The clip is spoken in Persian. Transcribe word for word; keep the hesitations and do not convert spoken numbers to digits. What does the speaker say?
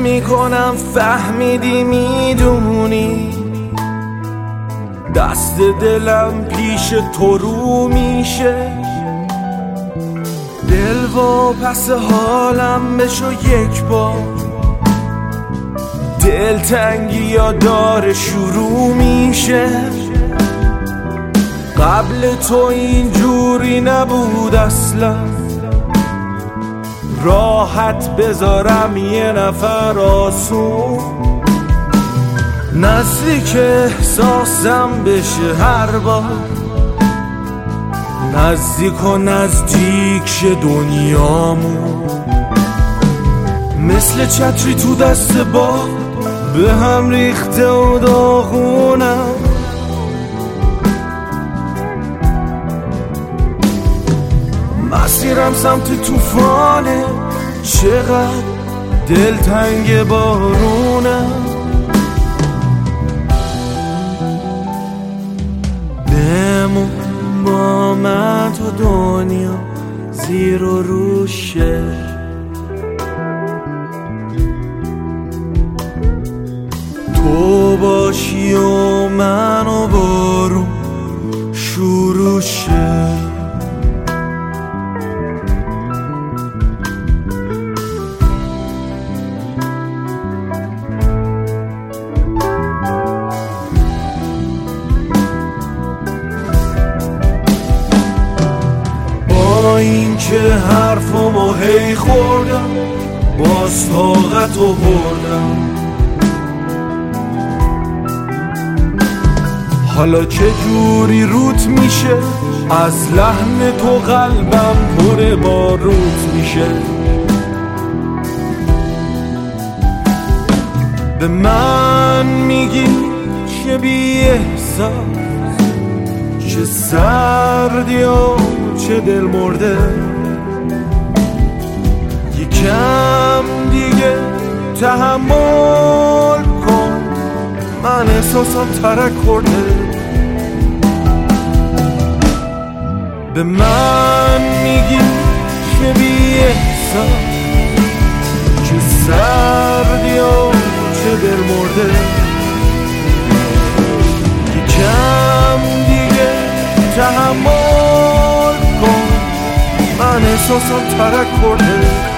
میکنم فهمیدی میدونی دست دلم پیش تو رو میشه، دل و پس حالم بشو یک بار، دلتنگی یا داره شروع میشه. قبل تو اینجوری نبود اصلا، راحت بذارم یه نفر آسون، نزدیک احساسم بشه هر بار، نزدیک و نزدیک شه دنیامون، مثل چتری تو دست باد به هم ریخته و داغونم. مسیرم سمت توفانه، چقدر دلتنگ بارونم، بمون با من تو دنیا زیر و روشه، تو باشی و من و بارون شروع شه. با این که حرفمو هی خوردم، باز طاقتو بردم، حالا چه جوری روت میشه، از لحن تو قلبم پر باروت میشه. به من میگی چه بی احساس، چه سردی و چه دل مرده، یکم دیگه تحمل کن، من احساسم ترک خورده. به من میگی که بی احساس، چه سردی و چه دل مرده، یکم دیگه تحمل کن، من احساسم ترک خورده.